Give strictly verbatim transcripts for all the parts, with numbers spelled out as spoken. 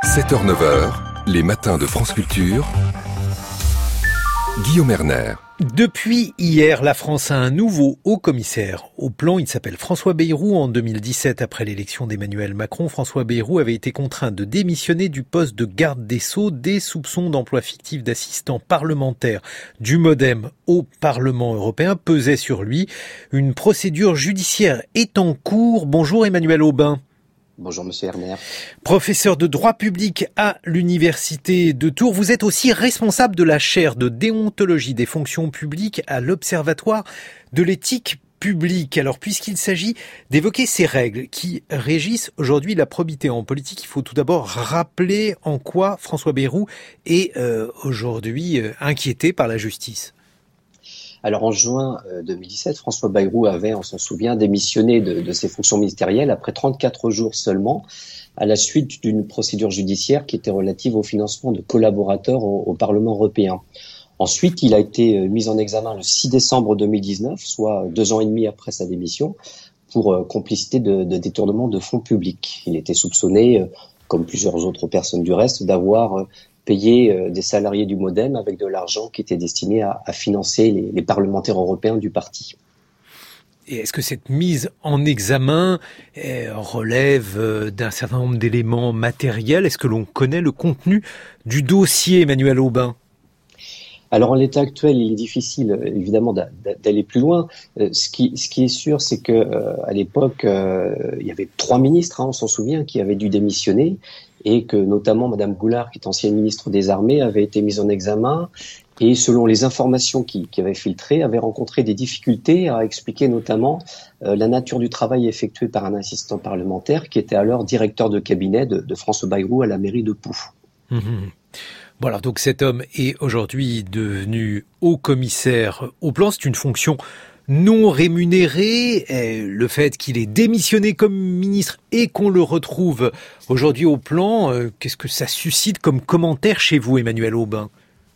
sept heures neuf heures, les matins de France Culture. Guillaume Erner. Depuis hier, la France a un nouveau haut-commissaire au plan. Il s'appelle François Bayrou. En deux mille dix-sept, après l'élection d'Emmanuel Macron, François Bayrou avait été contraint de démissionner du poste de garde des Sceaux. Des soupçons d'emploi fictif d'assistant parlementaire du MoDem au Parlement européen pesaient sur lui. Une procédure judiciaire est en cours. Bonjour Emmanuel Aubin. Bonjour Monsieur Erner. Professeur de droit public à l'Université de Tours, vous êtes aussi responsable de la chaire de déontologie des fonctions publiques à l'Observatoire de l'éthique publique. Alors, puisqu'il s'agit d'évoquer ces règles qui régissent aujourd'hui la probité en politique, il faut tout d'abord rappeler en quoi François Bayrou est euh, aujourd'hui euh, inquiété par la justice. Alors en juin deux mille dix-sept, François Bayrou avait, on s'en souvient, démissionné de, de ses fonctions ministérielles après trente-quatre jours seulement, à la suite d'une procédure judiciaire qui était relative au financement de collaborateurs au, au Parlement européen. Ensuite, il a été mis en examen le six décembre deux mille dix-neuf, soit deux ans et demi après sa démission, pour euh, complicité de, de détournement de fonds publics. Il était soupçonné, euh, comme plusieurs autres personnes du reste, d'avoir euh, payer des salariés du MoDem avec de l'argent qui était destiné à, à financer les, les parlementaires européens du parti. Et est-ce que cette mise en examen eh, relève d'un certain nombre d'éléments matériels ? Est-ce que l'on connaît le contenu du dossier, Emmanuel Aubin ? Alors, en l'état actuel, il est difficile, évidemment, d'aller plus loin. Ce qui, ce qui est sûr, c'est que euh, à l'époque, euh, il y avait trois ministres, hein, on s'en souvient, qui avaient dû démissionner, et que notamment Madame Goulard, qui est ancienne ministre des Armées, avait été mise en examen, et selon les informations qui, qui avaient filtré, avait rencontré des difficultés à expliquer notamment euh, la nature du travail effectué par un assistant parlementaire, qui était alors directeur de cabinet de, de François Bayrou à la mairie de Pau. Mmh. Bon alors donc cet homme est aujourd'hui devenu haut-commissaire au plan, c'est une fonction non rémunérée. Et le fait qu'il ait démissionné comme ministre et qu'on le retrouve aujourd'hui au plan, euh, qu'est-ce que ça suscite comme commentaire chez vous, Emmanuel Aubin ?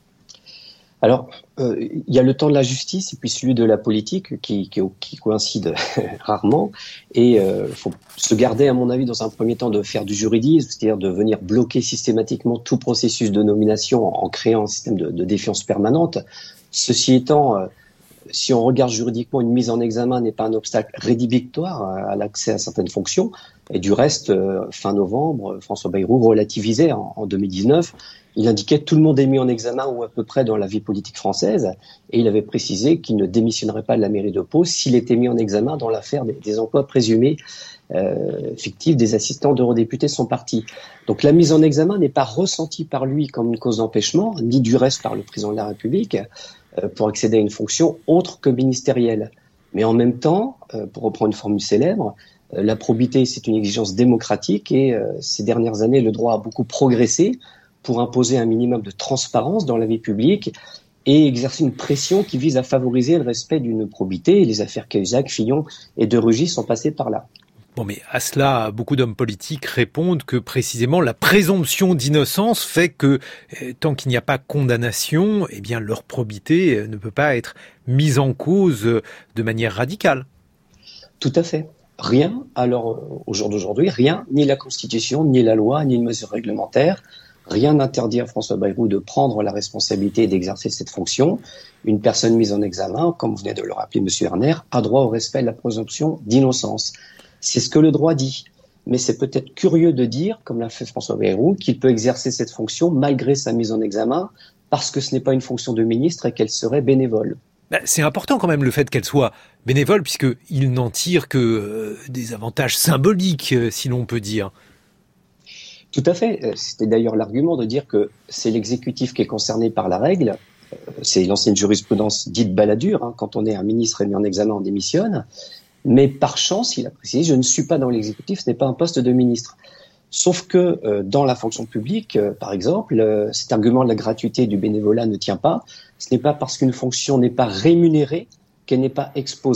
Alors, euh, il y a le temps de la justice et puis celui de la politique qui, qui, qui coïncident rarement. Et il euh, faut se garder, à mon avis, dans un premier temps, de faire du juridisme, c'est-à-dire de venir bloquer systématiquement tout processus de nomination en, en créant un système de, de défiance permanente. Ceci étant, euh, si on regarde juridiquement, une mise en examen n'est pas un obstacle rédhibitoire à, à l'accès à certaines fonctions. Et du reste, euh, fin novembre, François Bayrou relativisait en, en deux mille dix-neuf. Il indiquait que tout le monde est mis en examen ou à peu près dans la vie politique française, et il avait précisé qu'il ne démissionnerait pas de la mairie de Pau s'il était mis en examen dans l'affaire des, des emplois présumés euh, fictifs des assistants d'eurodéputés de son parti. Donc la mise en examen n'est pas ressentie par lui comme une cause d'empêchement, ni du reste par le président de la République, euh, pour accéder à une fonction autre que ministérielle. Mais en même temps, euh, pour reprendre une formule célèbre, euh, la probité c'est une exigence démocratique, et euh, ces dernières années le droit a beaucoup progressé pour imposer un minimum de transparence dans la vie publique et exercer une pression qui vise à favoriser le respect d'une probité. Et les affaires Cahuzac, Fillon et de Rugy sont passées par là. Bon, mais à cela, beaucoup d'hommes politiques répondent que précisément la présomption d'innocence fait que eh, tant qu'il n'y a pas condamnation, eh bien leur probité eh, ne peut pas être mise en cause de manière radicale. Tout à fait. Rien, alors au jour d'aujourd'hui, rien, ni la Constitution, ni la loi, ni une mesure réglementaire. Rien n'interdit à François Bayrou de prendre la responsabilité d'exercer cette fonction. Une personne mise en examen, comme vous venez de le rappeler, Monsieur Erner, a droit au respect de la présomption d'innocence. C'est ce que le droit dit. Mais c'est peut-être curieux de dire, comme l'a fait François Bayrou, qu'il peut exercer cette fonction malgré sa mise en examen, parce que ce n'est pas une fonction de ministre et qu'elle serait bénévole. Ben, c'est important quand même le fait qu'elle soit bénévole, puisqu'il n'en tire que euh, des avantages symboliques, euh, si l'on peut dire. Tout à fait. C'était d'ailleurs l'argument de dire que c'est l'exécutif qui est concerné par la règle. C'est l'ancienne jurisprudence dite Balladur. Hein. Quand on est un ministre mis en examen, on démissionne. Mais par chance, il a précisé, je ne suis pas dans l'exécutif, ce n'est pas un poste de ministre. Sauf que euh, dans la fonction publique, euh, par exemple, euh, cet argument de la gratuité du bénévolat ne tient pas. Ce n'est pas parce qu'une fonction n'est pas rémunérée qu'elle n'est pas exposée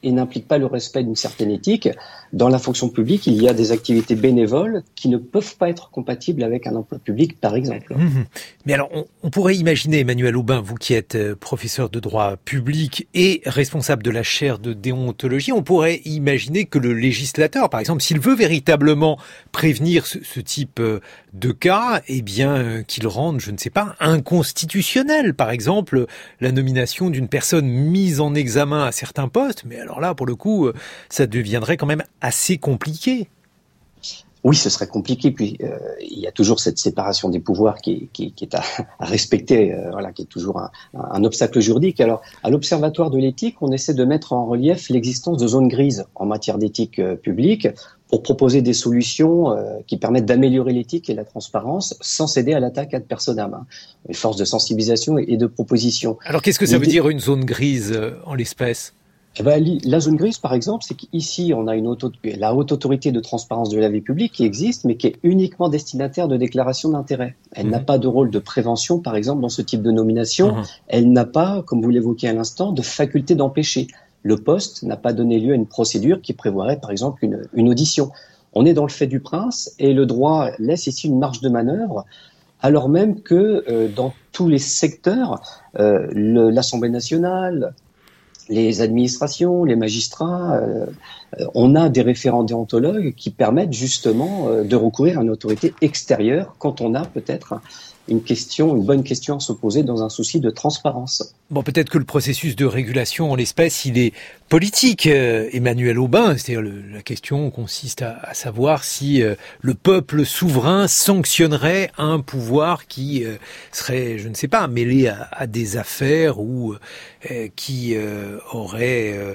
et n'implique pas le respect d'une certaine éthique. Dans la fonction publique, il y a des activités bénévoles qui ne peuvent pas être compatibles avec un emploi public, par exemple. Mmh. Mais alors, on, on pourrait imaginer, Emmanuel Aubin, vous qui êtes professeur de droit public et responsable de la chaire de déontologie, on pourrait imaginer que le législateur, par exemple, s'il veut véritablement prévenir ce, ce type de cas, eh bien, qu'il rende, je ne sais pas, inconstitutionnel, par exemple, la nomination d'une personne mise en examen à certains postes. Mais alors là, pour le coup, ça deviendrait quand même assez compliqué. Oui, ce serait compliqué. Puis euh, il y a toujours cette séparation des pouvoirs qui, qui, qui est à, à respecter, euh, voilà, qui est toujours un, un obstacle juridique. Alors, à l'Observatoire de l'éthique, on essaie de mettre en relief l'existence de zones grises en matière d'éthique euh, publique pour proposer des solutions euh, qui permettent d'améliorer l'éthique et la transparence sans céder à l'attaque ad personam. Hein. Une force de sensibilisation et, et de proposition. Alors, qu'est-ce que ça veut dire une zone grise euh, en l'espèce ? Eh ben, la zone grise, par exemple, c'est qu'ici, on a une auto, la haute autorité de transparence de la vie publique qui existe, mais qui est uniquement destinataire de déclaration d'intérêt. Elle mmh. n'a pas de rôle de prévention, par exemple, dans ce type de nomination. Mmh. Elle n'a pas, comme vous l'évoquiez à l'instant, de faculté d'empêcher. Le poste n'a pas donné lieu à une procédure qui prévoirait, par exemple, une, une audition. On est dans le fait du prince et le droit laisse ici une marge de manœuvre, alors même que euh, dans tous les secteurs, euh, le, l'Assemblée nationale, les administrations, les magistrats, euh, on a des référents déontologues qui permettent justement euh, de recourir à une autorité extérieure quand on a peut-être une question, une bonne question à se poser dans un souci de transparence. Bon, peut-être que le processus de régulation en l'espèce, il est politique, euh, Emmanuel Aubin. C'est-à-dire le, la question consiste à, à savoir si euh, le peuple souverain sanctionnerait un pouvoir qui euh, serait, je ne sais pas, mêlé à, à des affaires ou euh, qui euh, aurait euh,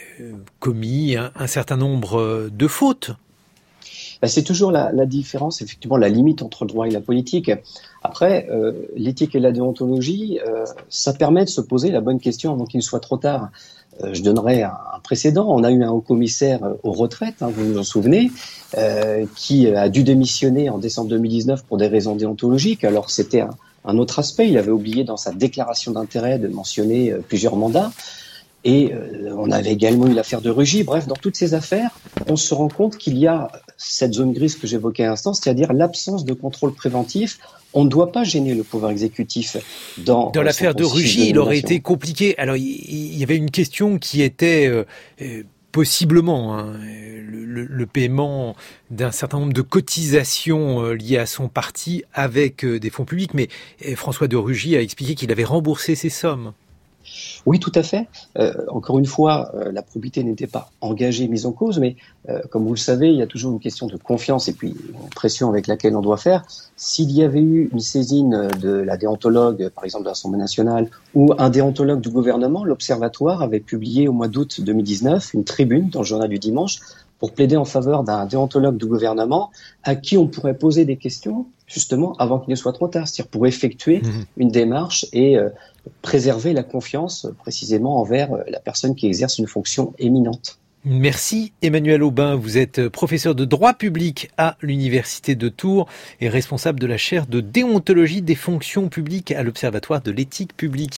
commis un, un certain nombre de fautes. Ben, c'est toujours la, la différence, effectivement, la limite entre le droit et la politique. Après, euh, l'éthique et la déontologie, euh, ça permet de se poser la bonne question avant qu'il ne soit trop tard. Euh, je donnerai un, un précédent. On a eu un haut-commissaire aux retraites, hein, vous vous en souvenez, euh, qui a dû démissionner en décembre deux mille dix-neuf pour des raisons déontologiques. Alors, c'était un, un autre aspect. Il avait oublié dans sa déclaration d'intérêt de mentionner euh, plusieurs mandats. Et euh, on avait également eu l'affaire de Rugy. Bref, dans toutes ces affaires, on se rend compte qu'il y a cette zone grise que j'évoquais à l'instant, c'est-à-dire l'absence de contrôle préventif. On ne doit pas gêner le pouvoir exécutif dans... Dans l'affaire de Rugy, il aurait été compliqué. Alors, il, il y avait une question qui était... Euh, euh, possiblement hein, le, le, le paiement d'un certain nombre de cotisations euh, liées à son parti avec euh, des fonds publics, mais euh, François de Rugy a expliqué qu'il avait remboursé ces sommes. Oui, tout à fait. Euh, encore une fois, euh, la probité n'était pas engagée, mise en cause, mais euh, comme vous le savez, il y a toujours une question de confiance et puis une pression avec laquelle on doit faire. S'il y avait eu une saisine de la déontologue, par exemple de l'Assemblée nationale, ou un déontologue du gouvernement, l'Observatoire avait publié au mois d'août deux mille dix-neuf une tribune dans le journal du dimanche pour plaider en faveur d'un déontologue du gouvernement à qui on pourrait poser des questions, justement, avant qu'il ne soit trop tard, c'est-à-dire pour effectuer mmh. une démarche et euh, préserver la confiance, précisément, envers la personne qui exerce une fonction éminente. Merci Emmanuel Aubin, vous êtes professeur de droit public à l'Université de Tours et responsable de la chaire de déontologie des fonctions publiques à l'Observatoire de l'éthique publique.